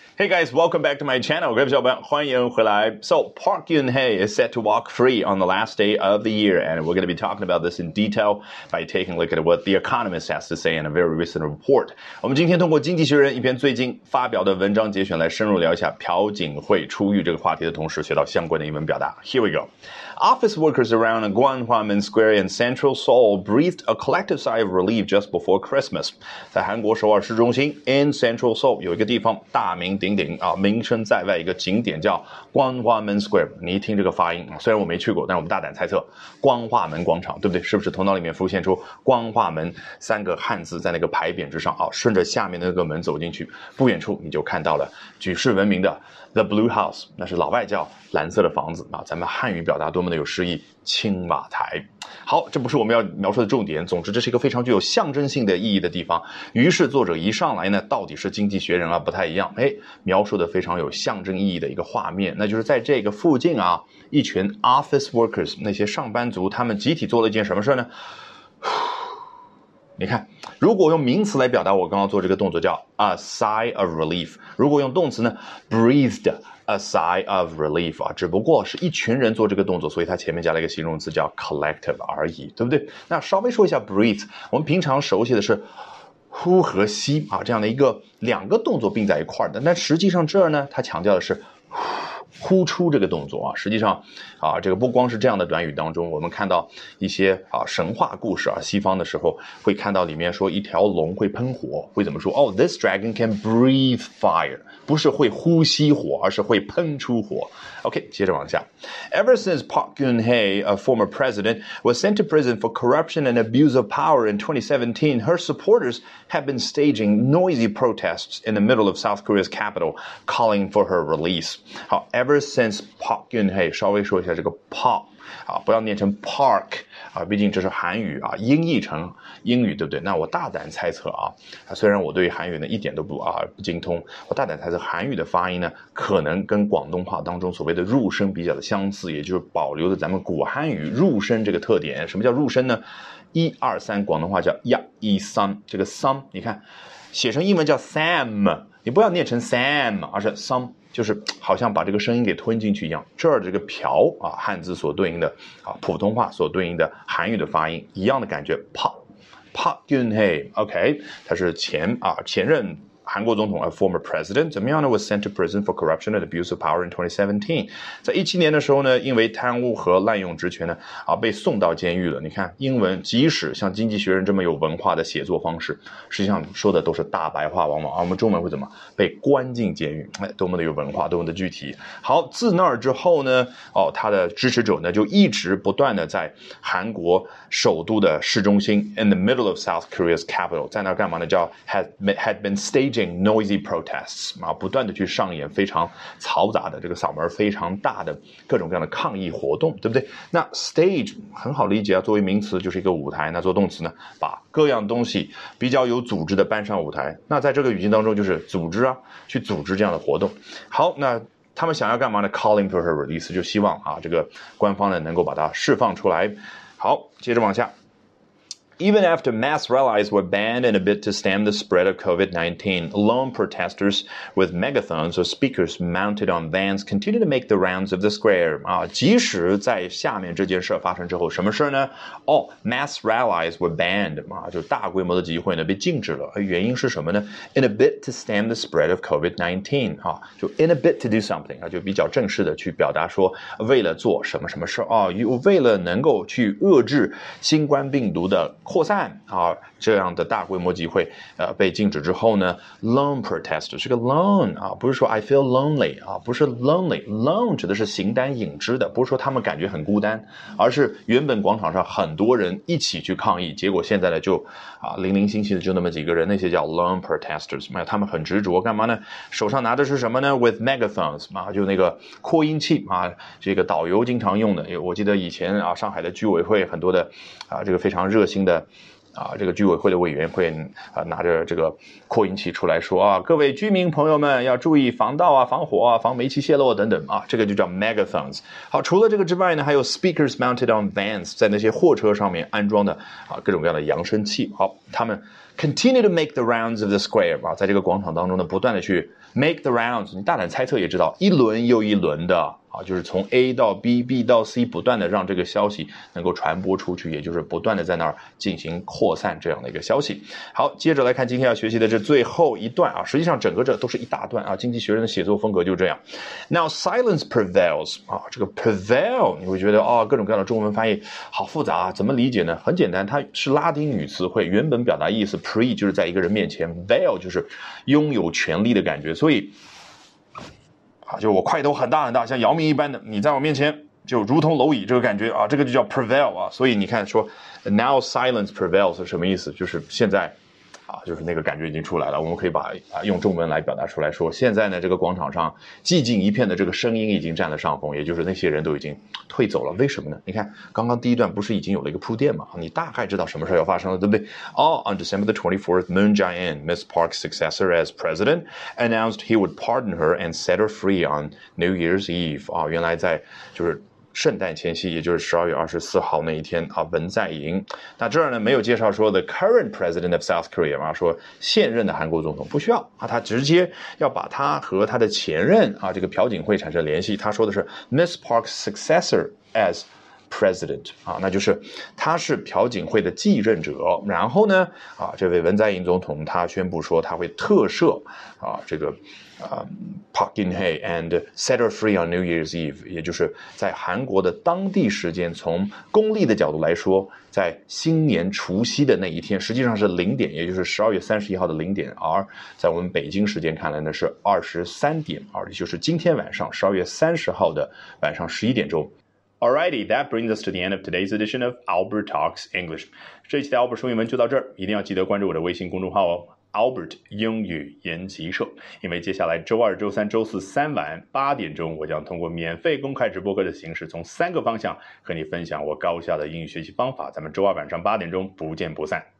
Hey guys, welcome back to my channel. 各位小伙伴，欢迎回来。So, Park Geun-hye is set to walk free on the last day of the year, and we're going to be talking about this in detail by taking a look at what The Economist has to say in a very recent report. 我们今天通过《经济学人》一篇最近发表的文章节选来深入聊一下朴槿惠出狱这个话题的同时，学到相关的英文表达。Here we go. Office workers around Gwanghwamun Square in central Seoul breathed a collective sigh of relief just before Christmas. 在韩国首尔市中心 in central Seoul 有一个地方大名鼎鼎啊，名声在外一个景点叫光化门 Square。你一听这个发音，虽然我没去过，但是我们大胆猜测，光化门广场，对不对？是不是头脑里面浮现出光化门三个汉字在那个牌匾之上啊？顺着下面的那个门走进去，不远处你就看到了举世闻名的 The Blue House， 那是老外叫蓝色的房子啊。咱们汉语表达多么的有诗意，青瓦台。好，这不是我们要描述的重点。总之，这是一个非常具有象征性的意义的地方。于是作者一上来呢，到底是经济学人啊，不太一样，描述的非常有象征意义的一个画面，那就是在这个附近啊，一群 office workers 那些上班族，他们集体做了一件什么事呢？你看，如果用名词来表达我刚刚做这个动作叫 a sigh of relief， 如果用动词呢 breathed a sigh of relief 啊，只不过是一群人做这个动作，所以它前面加了一个形容词叫 collective 而已，对不对？那稍微说一下 breathe， 我们平常熟悉的是呼和吸啊，这样的两个动作并在一块儿的，但实际上这儿呢，它强调的是呼出这个动作啊，实际上啊，这个不光是这样的短语当中，我们看到一些神话故事啊，西方的时候会看到里面说一条龙会喷火，会怎么说？哦 ，This dragon can breathe fire， 不是会呼吸火，而是会喷出火。OK， 接着往下。Ever since Park Geun-hye, a former president, was sent to prison for corruption and abuse of power in 2017, her supporters have been staging noisy protests in the middle of South Korea's capital, calling for her release. 好 ，Ever since Park Geun-hye， 稍微说一下这个 Park。不要念成 park 啊，毕竟这是韩语啊，音译成英语，对不对？那我大胆猜测虽然我对韩语呢一点都不精通，我大胆猜测韩语的发音呢，可能跟广东话当中所谓的入声比较的相似，也就是保留了咱们古汉语入声这个特点。什么叫入声呢？1、2、3，广东话叫1、2、3，这个 some 你看写成英文叫 Sam， 你不要念成 Sam， 而是 some。就是好像把这个声音给吞进去一样，这儿这个朴汉字所对应的普通话所对应的韩语的发音一样的感觉。Park Geun-hye OK， 他是前任韩国总统 a former president， 怎么样呢 was sent to prison for corruption and abuse of power in 2017。 在17年的时候呢，因为贪污和滥用职权呢被送到监狱了。你看英文即使像经济学人这么有文化的写作方式，实际上说的都是大白话，往往我们中文会怎么被关进监狱，多么的有文化，多么的具体。好，自那儿之后呢他的支持者呢就一直不断的在韩国首都的市中心 in the middle of South Korea's capital， 在那干嘛呢？叫 had been staging noisy protests 不断的去上演非常嘈杂的这个嗓门非常大的各种各样的抗议活动，对不对？那 stage 很好理解作为名词就是一个舞台，那做动词呢，把各样东西比较有组织的搬上舞台。那在这个语境当中就是组织去组织这样的活动。好，那他们想要干嘛呢？ calling for her release， 就希望这个官方呢能够把它释放出来。好，接着往下。Even after mass rallies were banned in a bid to stem the spread of COVID-19, lone protesters with megaphons or speakers mounted on vans continue to make the rounds of the square. 即使在下面这件事发生之后，什么事呢？mass rallies were banned 就大规模的集会呢被禁止了。原因是什么呢？ In a bid to stem the spread of COVID-19 就 in a bid to do something 就比较正式的去表达说为了做什么什么事为了能够去遏制新冠病毒的扩散这样的大规模集会被禁止之后呢 lone protester 是个 lone 不是说 I feel lonely 不是 lonely lone 指的是形单影只的，不是说他们感觉很孤单，而是原本广场上很多人一起去抗议，结果现在呢就零零星星的就那么几个人，那些叫 lone protesters， 他们很执着干嘛呢？手上拿的是什么呢？ with megaphones 就那个扩音器这个导游经常用的。我记得以前上海的居委会很多的这个非常热心的这个居委会的委员会拿着这个扩音器出来说各位居民朋友们要注意防盗防火防煤气泄漏等等这个就叫 megaphones。好，除了这个之外呢，还有 speakers mounted on vans， 在那些货车上面安装的各种各样的扬声器。好，他们 continue to make the rounds of the square 在这个广场当中呢，不断的去 make the rounds。你大胆猜测也知道，一轮又一轮的就是从 A 到 B，B 到 C， 不断的让这个消息能够传播出去，也就是不断的在那儿进行扩散这样的一个消息。好，接着来看今天要学习的这最后一段实际上整个这都是一大段经济学人的写作风格就这样。Now silence prevails 这个 prevail 你会觉得各种各样的中文翻译好复杂怎么理解呢？很简单，它是拉丁语词汇，原本表达意思 pre 就是在一个人面前， veil 就是拥有权力的感觉，所以就我块头很大很大，像姚明一般的，你在我面前就如同蝼蚁，这个感觉这个就叫 prevail 所以你看说 now silence prevails 是什么意思？就是现在就是那个感觉已经出来了。我们可以把用中文来表达出来说，现在呢这个广场上寂静一片的这个声音已经占了上风，也就是那些人都已经退走了。为什么呢？你看刚刚第一段不是已经有了一个铺垫吗？你大概知道什么事要发生了，对不对？On December the 24th, Moon Jae-in, Miss Park's successor as president, announced he would pardon her and set her free on New Year's Eve. 原来在就是圣诞前夕，也就是12月24号那一天文在寅。那这儿呢没有介绍说 the current president of South Korea 说现任的韩国总统，不需要他直接要把他和他的前任这个朴槿惠产生联系。他说的是 Miss Park's successor as president 那就是他是朴槿惠的继任者。然后呢这位文在寅总统他宣布说他会特赦这个Park Geun-hye and set her free on New Year's Eve， 也就是在韩国的当地时间，从公历的角度来说，在新年除夕的那一天，实际上是0点，也就是12月31号的0点，而在我们北京时间看来呢是23点，也就是今天晚上12月30号的晚上11点钟。Alrighty, that brings us to the end of today's edition of Albert Talks English. 这一期的 Albert 说英文就到这儿，一定要记得关注我的微信公众号Albert 英语研习社，因为接下来周二、周三、周四3晚8点钟，我将通过免费公开直播课的形式，从3个方向和你分享我高效的英语学习方法。咱们周二晚上8点钟不见不散。